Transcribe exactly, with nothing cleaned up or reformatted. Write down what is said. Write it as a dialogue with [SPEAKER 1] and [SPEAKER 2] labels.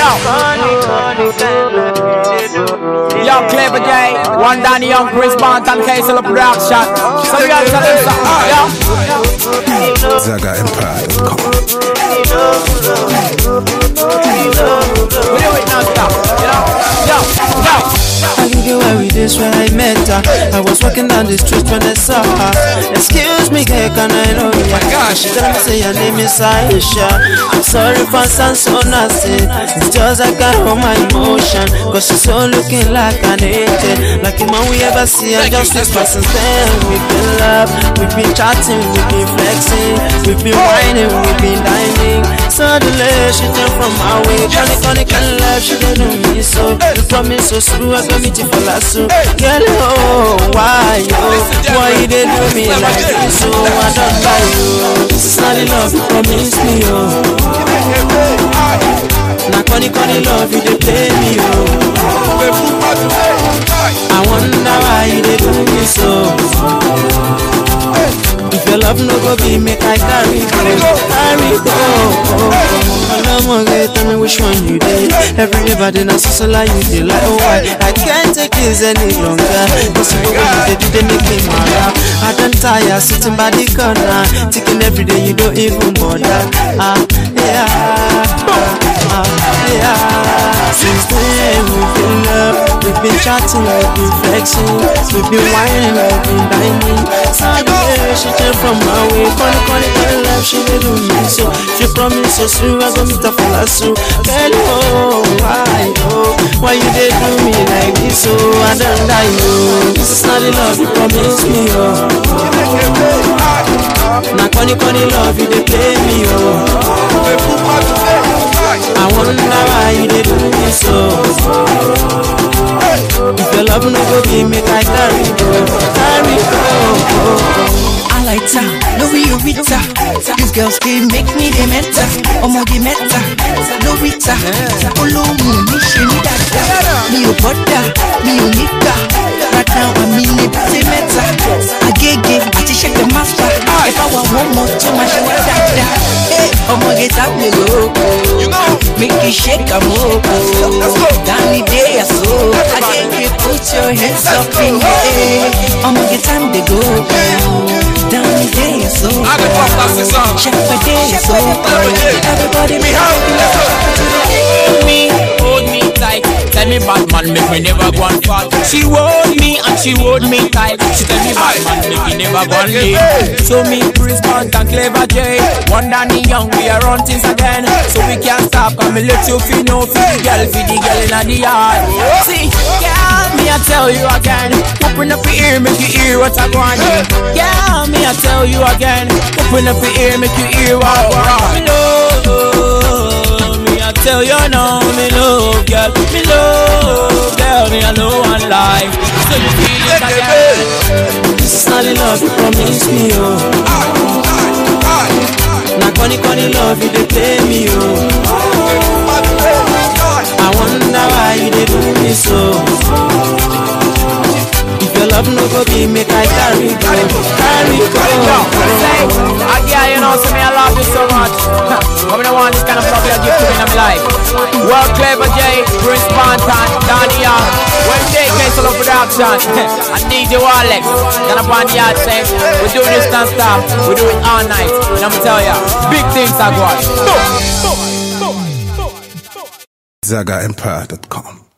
[SPEAKER 1] Yo, Clever J, one Danny Young, Chris Banton, Castle of Production. So we got to tell them something, yo.
[SPEAKER 2] Zaga Empire dot com.
[SPEAKER 1] We do it non-stop, you know? Yo, yo.
[SPEAKER 3] I can get where we this when I met her. I was walking down the street when I saw her. Excuse me, girl, can I know you?
[SPEAKER 2] My gosh,
[SPEAKER 3] she tell me say your name is Aisha. I'm sorry for sound so nasty. It's just I can't hold my emotion. Cause she's so looking like an angel, like the man we ever see. And just this person then we've been love, we've been chatting, we've been flexing, we've been whining, we've been dining. Suddenly she turned from my way. Johnny, Connie, can love, she don't know me so. You promise so smooth, I got me to fall asleep. Girl, oh, why, oh, why you did do me like this? So I don't buy you. This is not the love you promised me, oh. Now Connie, Connie love you, they play me, oh. I wonder why you did do me so. If your love no go be, make I carry go, carry go. Come on, tell me which one you did. Everybody knows so like you did. Like, oh, I, I can't take this any longer. Cause you know what you did, they make me mad. I don't tire, sitting by the corner, taking every day, you don't even bother. Ah, yeah, ah, yeah. Since then we've been love, we've been chatting, we've been flexing, we've been whining, we've been dining. Suddenly she turned from my way. Connie, Connie, Connie love, she did do me so. She promised so soon, I go meet her for la so. Girl, oh, why, oh, why you did do me like this? So I don't die, oh. This is not the love you promised me, oh. Now Connie, Connie love you, they play me, oh. I wonder why you did do me so. If your love no go be, make I carry go, carry go.
[SPEAKER 4] I like her, no we you with her. These girls they make me they meta, omo they meta, no with her. Olo mu mi she ni dada, mi o bother, mi o nika. Right now I'm in it, they meta. Agege, I to check the master. If I want one more, too much I want dada. Hey, omo get up me go, make you shake a move. Down the day I so, agege put your hands up in the air. Omo get time they go. Down the day so check my day so everybody me
[SPEAKER 1] Hold me, hold me tight. Tell me bad man, make me never go and fall. She hold me and she hold me tight. She tell me bad man, make me never go and leave. So me, Chris Banton, Clever J, one Danny Young, we are on things again. So we can't stop, come and let you feel no feel the girl, feel the girl in the yard. See, yeah, me I tell you again. Open up your ear, make you hear what I want. Yeah, me I tell you again. Open up your ear, make you hear what I want. Me love, me I tell you now, me love, girl. Me love, girl, me I know one life. So you feel it again.
[SPEAKER 3] This is not the love you promised me, oh. Now Connie, Connie love you, they play me, oh. I wonder why you did do me so. If your love no go be, make I carry go, carry go.
[SPEAKER 1] Say, again, you know, so me I love you so much. I'm the one this kind of love you give to me in my life. Well, Clever J, Chris Banton, Danny Young, well, J, Castle of Production, and D J Walex. Then upon the yard say, we do this non-stop, we do it all night. And I'm tell ya, big things are going.
[SPEAKER 2] Zaga Empire dot com.